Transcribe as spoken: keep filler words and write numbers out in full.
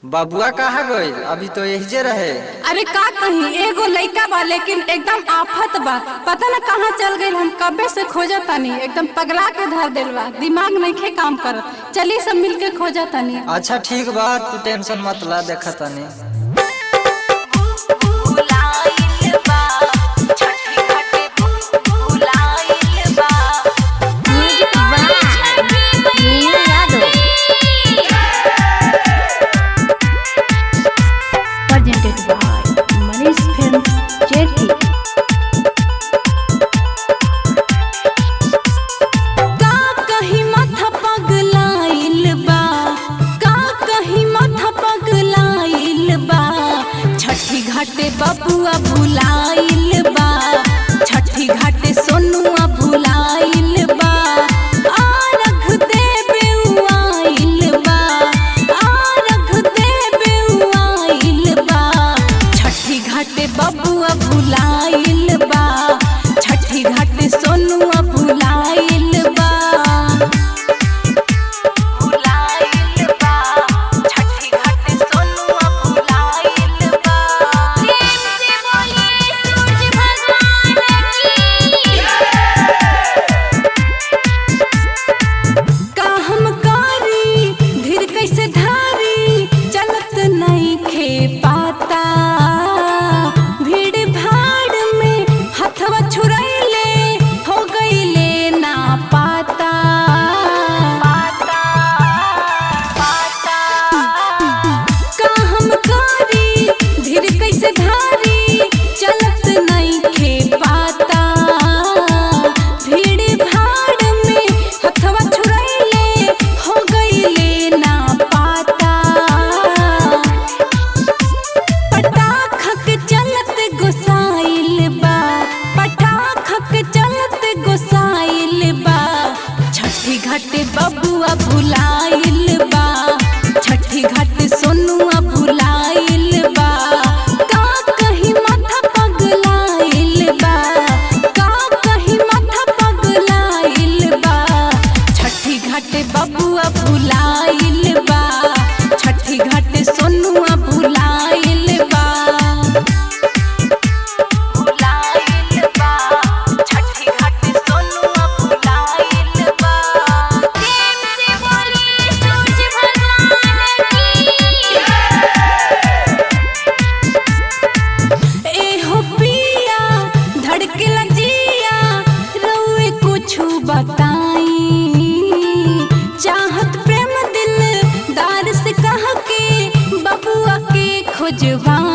बबुआ कहाँ गई? अभी तो यही जे रहे। अरे का कहीं एगो लइका बा लेकिन एकदम आफत बा, पता न कहाँ चल गई। हम कबे से खोजा तनी, एकदम पगला के धर दिल बा, दिमाग नहीं काम करत। चली सब मिल के खोजा तनी। अच्छा ठीक बा, तू टेंशन मत ला, देखा तनी। घाटे बबुआ भुलाइल बा, छठी घाटे सोनुआ भुलाइल बा, आरघ देबे उआइल बा, आरघ देबे उआइल बा, छठी घाटे बबुआ भुलाइल बा, छठी घाटे सोनुआ भुलाइल बा। घाटे बबुआ भुलाइल बा, छठी घाटे सोनुआ भुलाइल बा, का कहीं माथा पगलाइल बा, का कहीं माथा पगलाइल बा, छठी घाटे बबुआ भुलाइल बा, छठी घाटे सोनुआ भुलाइल बा। बताई चाहत प्रेम दिल दार से कह के बबुआ के खोजवा